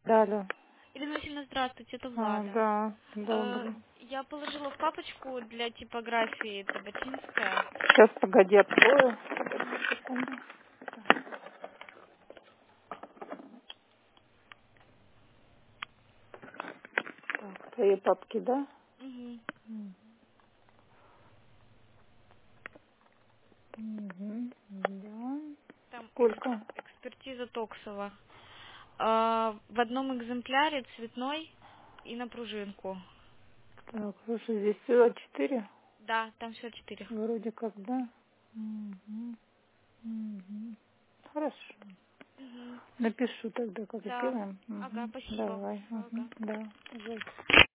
Да, алло. Ирина Васильевна, здравствуйте, это Влада. Да, добрый. Я положила в папочку для типографии Табачинская. Сейчас, погоди, открою. Угу. Секунду. Так, твои папки, да? Угу. Угу. Да. Там Сколько? экспертиза Токсова. В одном экземпляре цветной и на пружинку. Так, слушай, здесь всего 4. Да, там все 4. Вроде как, да? Угу. Угу. Хорошо. Угу. Напишу тогда, как Да. сделаем. Ага, Угу. спасибо. Давай. Угу. Ага. Да. Пожалуйста.